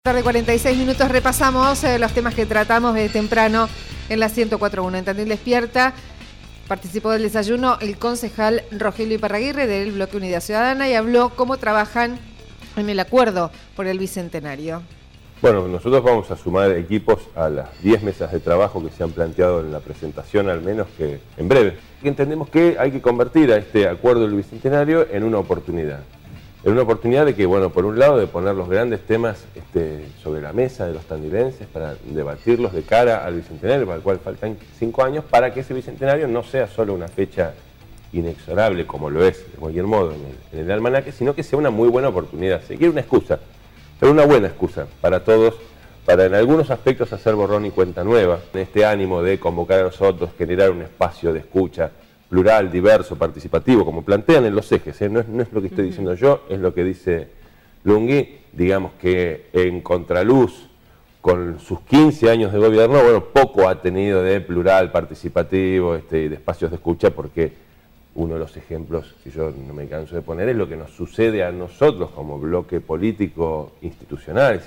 Tarde 46 minutos, repasamos los temas que tratamos de temprano en la 104.1. En Tandil Despierta participó del desayuno el concejal Rogelio Iparraguirre del Bloque Unidad Ciudadana y habló cómo trabajan en el acuerdo por el Bicentenario. Bueno, nosotros vamos a sumar equipos a las 10 mesas de trabajo que se han planteado en la presentación, al menos que en breve. Entendemos que hay que convertir a este acuerdo del Bicentenario en una oportunidad. En una oportunidad de que, bueno, por un lado, de poner los grandes temas sobre la mesa de los tandilenses para debatirlos de cara al Bicentenario, para el cual faltan 5 años, para que ese Bicentenario no sea solo una fecha inexorable, como lo es de cualquier modo en el almanaque, sino que sea una muy buena oportunidad. Se quiere una excusa, pero una buena excusa para todos, para en algunos aspectos hacer borrón y cuenta nueva, en este ánimo de convocar a nosotros, generar un espacio de escucha plural, diverso, participativo, como plantean en los ejes, no es lo que estoy diciendo yo, es lo que dice Lungui, digamos que en contraluz con sus 15 años de gobierno, bueno, poco ha tenido de plural, participativo, de espacios de escucha, porque uno de los ejemplos que yo no me canso de poner es lo que nos sucede a nosotros como bloque político institucional.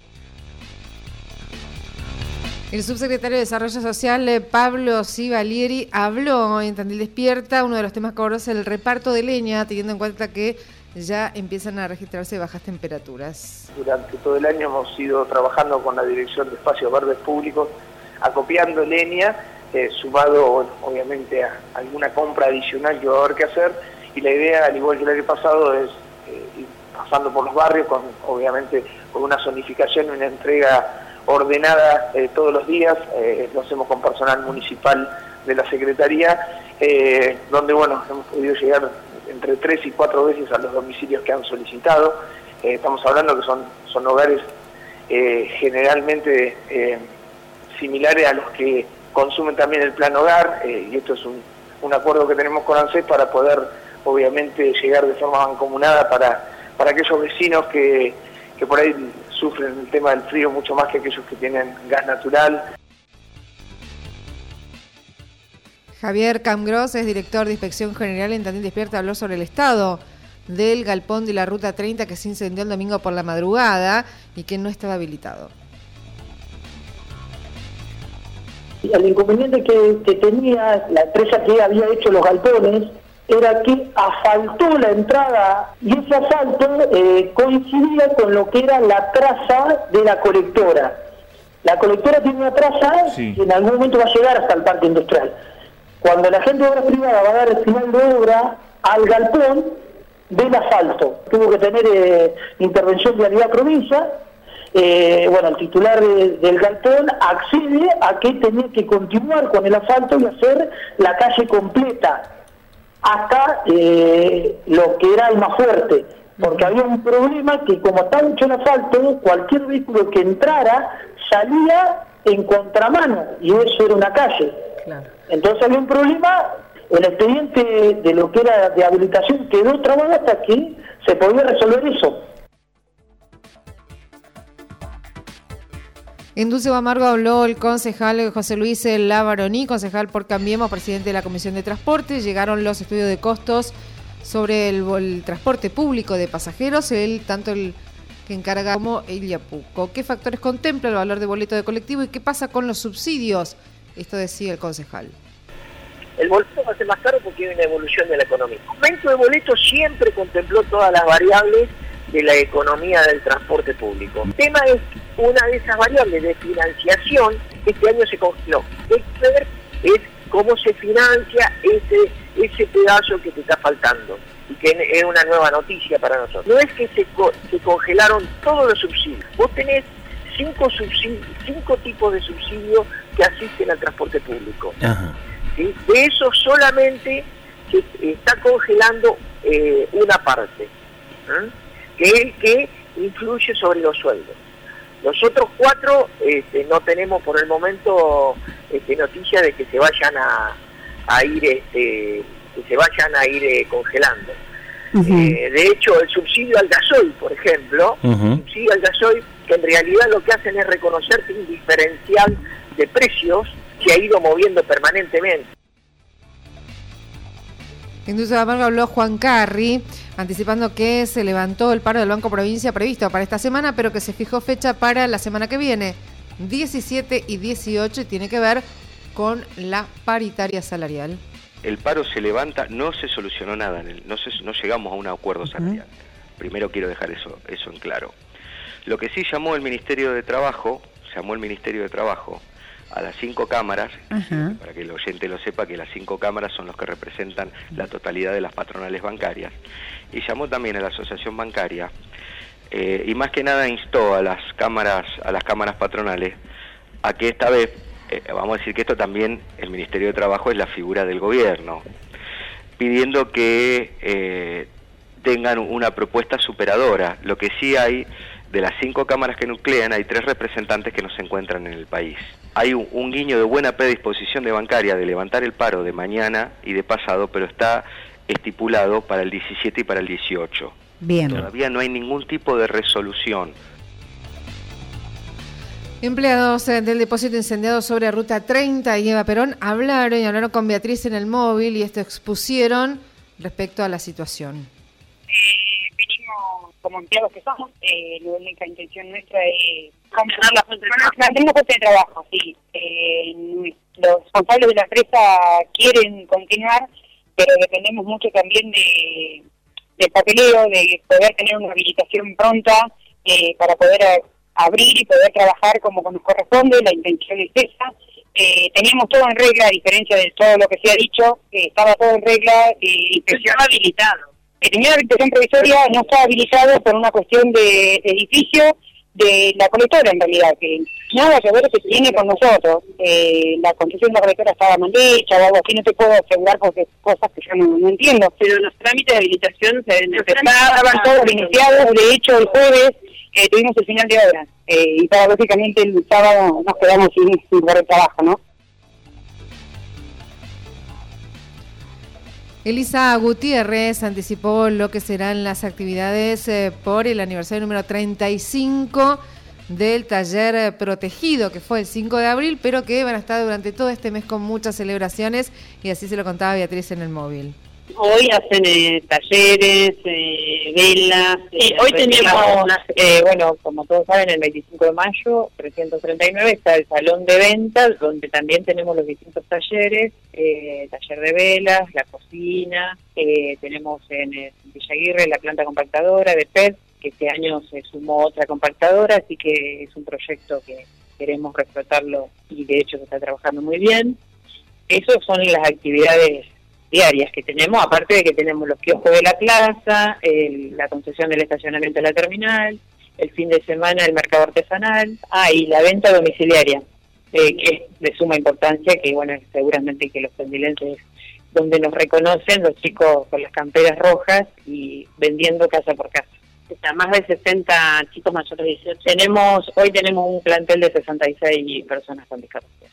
El subsecretario de Desarrollo Social, Pablo Civalieri, habló en Tandil Despierta. Uno de los temas que abordó es el reparto de leña, teniendo en cuenta que ya empiezan a registrarse bajas temperaturas. Durante todo el año hemos ido trabajando con la Dirección de Espacios Verdes Públicos, acopiando leña, sumado, bueno, obviamente a alguna compra adicional que va a haber que hacer, y la idea, al igual que el año pasado, es ir pasando por los barrios, obviamente con una zonificación y una entrega ordenada todos los días. Lo hacemos con personal municipal de la Secretaría, donde, bueno, hemos podido llegar entre 3 y 4 veces a los domicilios que han solicitado. Estamos hablando que son hogares generalmente similares a los que consumen también el Plan Hogar, y esto es un acuerdo que tenemos con ANSES para poder, obviamente, llegar de forma mancomunada para aquellos vecinos que por ahí sufren el tema del frío mucho más que aquellos que tienen gas natural. Javier Camgros es director de Inspección General en Tandil Despierta, habló sobre el estado del galpón de la Ruta 30 que se incendió el domingo por la madrugada y que no estaba habilitado. El inconveniente que tenía la empresa que había hecho los galpones era que asfaltó la entrada, y ese asfalto coincidía con lo que era la traza de la colectora. La colectora tiene una traza que en algún momento va a llegar hasta el parque industrial. Cuando la gente de obra privada va a dar el final de obra al galpón, ve el asfalto. Tuvo que tener intervención de Vialidad Provincia. Bueno, el titular del galpón accede a que tenía que continuar con el asfalto y hacer la calle completa hasta lo que era el más fuerte, porque había un problema que, como estaba hecho el asfalto, cualquier vehículo que entrara salía en contramano, y eso era una calle. Claro. Entonces había un problema, el expediente de lo que era de habilitación quedó trabado hasta que se podía resolver eso. En Dulce o Amargo habló el concejal José Luis Lavaroní, concejal por Cambiemos, presidente de la Comisión de Transporte. Llegaron los estudios de costos sobre el transporte público de pasajeros, tanto el que encarga como el Yapuco. ¿Qué factores contempla el valor de boleto de colectivo y qué pasa con los subsidios? Esto decía el concejal. El boleto va a ser más caro porque hay una evolución de la economía. El aumento de boleto siempre contempló todas las variables de la economía del transporte público. El tema es una de esas variables de financiación, este año se congeló. El ver es cómo se financia ese pedazo que te está faltando, y que es una nueva noticia para nosotros. No es que se congelaron todos los subsidios. Vos tenés 5 tipos de subsidios que asisten al transporte público. Ajá. ¿Sí? De eso solamente se está congelando una parte, que es el que influye sobre los sueldos. Los otros 4 no tenemos por el momento noticia de que se vayan a ir congelando. Uh-huh. De hecho, el subsidio al gasoil, por ejemplo, el subsidio al gasoil, que en realidad lo que hacen es reconocerte un diferencial de precios que ha ido moviendo permanentemente. Industria de Amargo habló Juan Carri, anticipando que se levantó el paro del Banco Provincia previsto para esta semana, pero que se fijó fecha para la semana que viene, 17 y 18, y tiene que ver con la paritaria salarial. El paro se levanta, no se solucionó nada, no llegamos a un acuerdo salarial. Primero quiero dejar eso en claro. Lo que sí llamó el Ministerio de Trabajo a las 5 cámaras, para que el oyente lo sepa, que las 5 cámaras son los que representan la totalidad de las patronales bancarias, y llamó también a la asociación bancaria, y más que nada instó a las cámaras patronales a que esta vez, vamos a decir que esto también, el Ministerio de Trabajo es la figura del gobierno, pidiendo que tengan una propuesta superadora. Lo que sí hay, de las 5 cámaras que nuclean, hay 3 representantes que no se encuentran en el país. Hay un guiño de buena predisposición de bancaria de levantar el paro de mañana y de pasado, pero está estipulado para el 17 y para el 18. Bien. Todavía no hay ningún tipo de resolución. Empleados del depósito incendiado sobre Ruta 30 y Eva Perón hablaron con Beatriz en el móvil y esto expusieron respecto a la situación. Venimos como empleados que somos, la única intención nuestra es mantener la fuente de trabajo, sí. Los responsables de la empresa quieren continuar, pero dependemos mucho también de papeleo, de poder tener una habilitación pronta para poder abrir y poder trabajar como nos corresponde. La intención es esa. Teníamos todo en regla, a diferencia de todo lo que se ha dicho, estaba todo en regla. Estaba habilitado. Tenía habilitación provisoria, no estaba habilitado por una cuestión de edificio de la colectora, en realidad, que nada que ver que tiene con nosotros. La construcción de la colectora estaba mal hecha o algo así, no te puedo asegurar porque cosas que yo no entiendo. Pero los trámites de habilitación estaban todos iniciados. De hecho, el jueves tuvimos el final de obra y paradójicamente el sábado nos quedamos sin lugar de trabajo, ¿no? Elisa Gutiérrez anticipó lo que serán las actividades por el aniversario número 35 del taller protegido, que fue el 5 de abril, pero que van a estar durante todo este mes con muchas celebraciones, y así se lo contaba Beatriz en el móvil. Hoy hacen talleres, velas. Hoy tenemos, bueno, como todos saben, el 25 de mayo, 339, está el salón de ventas, donde también tenemos los distintos talleres, taller de velas, la cocina, tenemos en Villa Aguirre la planta compactadora de PET, que este año se sumó otra compactadora, así que es un proyecto que queremos explotarlo y de hecho se está trabajando muy bien. Esas son las actividades diarias que tenemos, aparte de que tenemos los kioscos de la plaza, la concesión del estacionamiento de la terminal, el fin de semana el mercado artesanal, y la venta domiciliaria, que es de suma importancia, que bueno, seguramente que los pendilenses, donde nos reconocen los chicos con las camperas rojas y vendiendo casa por casa. Está más de 60 chicos mayores de 18. Hoy tenemos un plantel de 66 personas con discapacidad.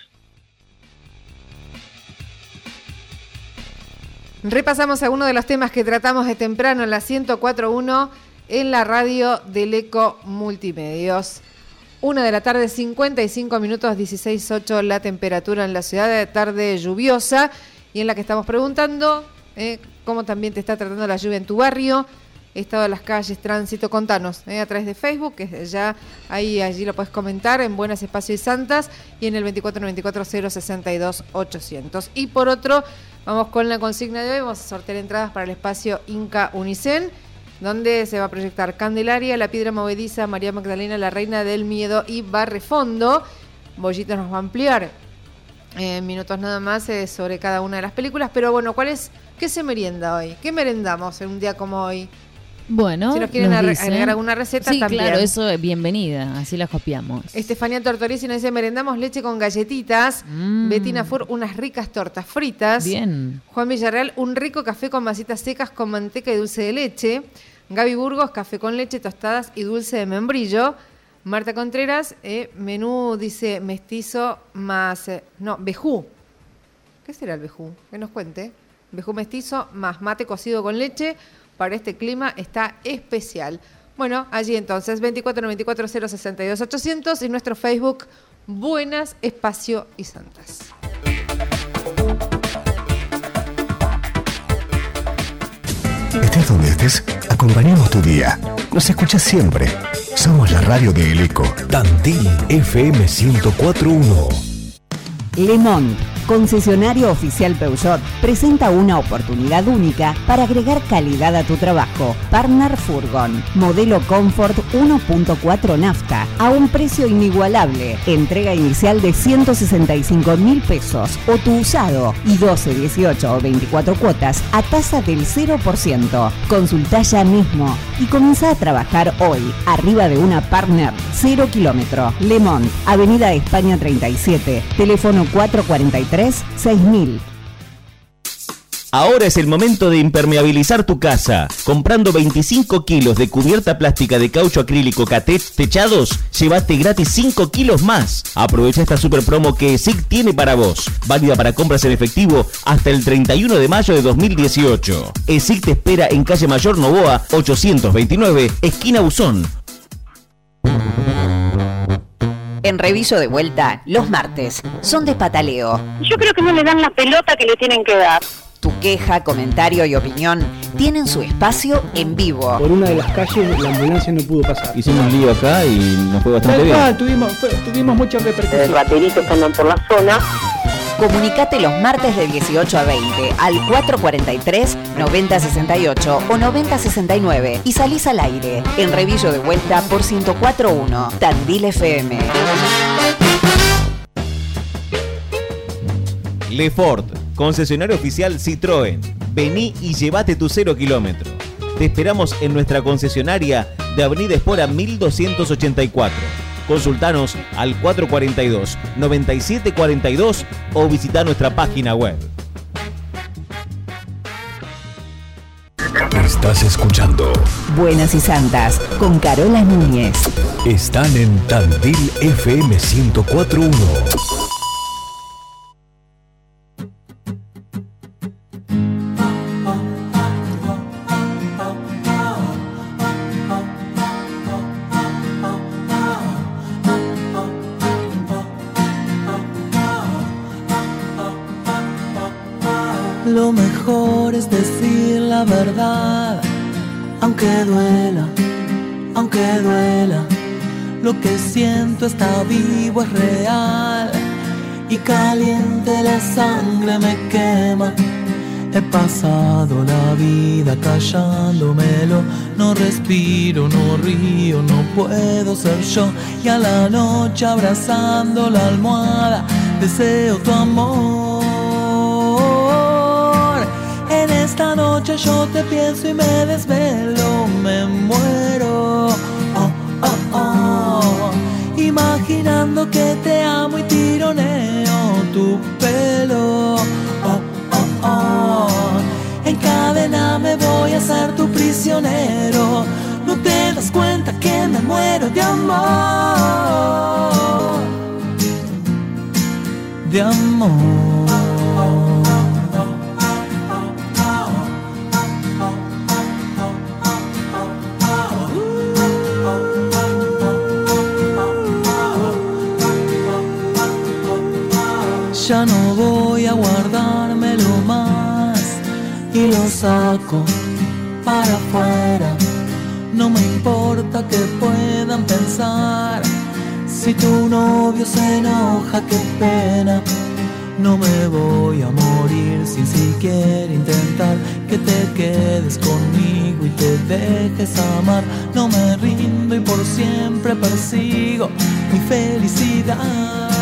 Repasamos algunos de los temas que tratamos de temprano en la 104.1 en la radio del Eco Multimedios. 1:00 55 minutos, 16:08 la temperatura en la ciudad, de tarde lluviosa, y en la que estamos preguntando cómo también te está tratando la lluvia en tu barrio, estado de las calles, tránsito. Contanos a través de Facebook, que ya allí lo puedes comentar en Buenas, Espacio y Santas, y en el 2494-062-800. Y por otro, vamos con la consigna de hoy. Vamos a sortear entradas para el espacio Inca Unicen, donde se va a proyectar Candelaria, La Piedra Movediza, María Magdalena, La Reina del Miedo y Barrefondo. Bollito nos va a ampliar en minutos nada más sobre cada una de las películas. Pero bueno, ¿qué se merienda hoy? ¿Qué merendamos en un día como hoy? Bueno, si nos quieren agregar alguna receta, sí, también. Claro, eso es bienvenida, así la copiamos. Estefanía Tortorici nos dice: merendamos leche con galletitas. Betina Fur, unas ricas tortas fritas. Bien. Juan Villarreal, un rico café con masitas secas con manteca y dulce de leche. Gaby Burgos, café con leche, tostadas y dulce de membrillo. Marta Contreras, menú, dice, mestizo más... vejú. ¿Qué será el vejú? Que nos cuente. Vejú mestizo más mate cocido con leche. Para este clima está especial. Bueno, allí entonces, 2494-062-800 y nuestro Facebook, Buenas, Espacio y Santas. Estés donde estés, acompañamos tu día. Nos escuchas siempre. Somos la radio de El Eco. Tandil FM 104.1. Le Monde, concesionario oficial Peugeot, presenta una oportunidad única para agregar calidad a tu trabajo. Partner Furgon, modelo Comfort 1.4 nafta, a un precio inigualable. Entrega inicial de 165.000 pesos o tu usado y 12, 18 o 24 cuotas a tasa del 0%. Consultá ya mismo y comienza a trabajar hoy, arriba de una Partner 0 kilómetro. Le Monde, Avenida España 37, teléfono 443-6000. Ahora es el momento de impermeabilizar tu casa. Comprando 25 kilos de cubierta plástica de caucho acrílico Catet Techados, llevaste gratis 5 kilos más. Aprovecha esta super promo que ESIC tiene para vos. Válida para compras en efectivo hasta el 31 de mayo de 2018. ESIC te espera en calle Mayor Novoa, 829, esquina Buzón. En Reviso de Vuelta, los martes son de pataleo. Yo creo que no le dan la pelota que le tienen que dar. Tu queja, comentario y opinión tienen su espacio en vivo. Por una de las calles la ambulancia no pudo pasar. Hicimos un lío acá y nos fue bastante bien. Tuvimos muchas repercusiones. Bateritos que andan por la zona. Comunicate los martes de 18 a 20 al 443-9068 o 9069 y salís al aire en Reviso de Vuelta por 104.1 Tandil FM. Lefort, concesionario oficial Citroën. Vení y llévate tu 0 kilómetro. Te esperamos en nuestra concesionaria de Avenida Espora 1284. Consultanos al 442-9742 o visita nuestra página web. Estás escuchando Buenas y Santas con Carola Núñez. Están en Tandil FM 104.1. Lo mejor es decir la verdad, aunque duela, lo que siento está vivo, es real, y caliente la sangre me quema. He pasado la vida callándomelo, no respiro, no río, no puedo ser yo, y a la noche abrazando la almohada deseo tu amor. En esta noche yo te pienso y me desvelo, me muero, imaginando que te amo y tironeo tu pelo, en cadena me voy a ser tu prisionero, no te das cuenta que me muero de amor, de amor. Ya no voy a guardármelo más y lo saco para afuera. No me importa que puedan pensar. Si tu novio se enoja, qué pena. No me voy a morir sin siquiera intentar que te quedes conmigo y te dejes amar. No me rindo y por siempre persigo mi felicidad.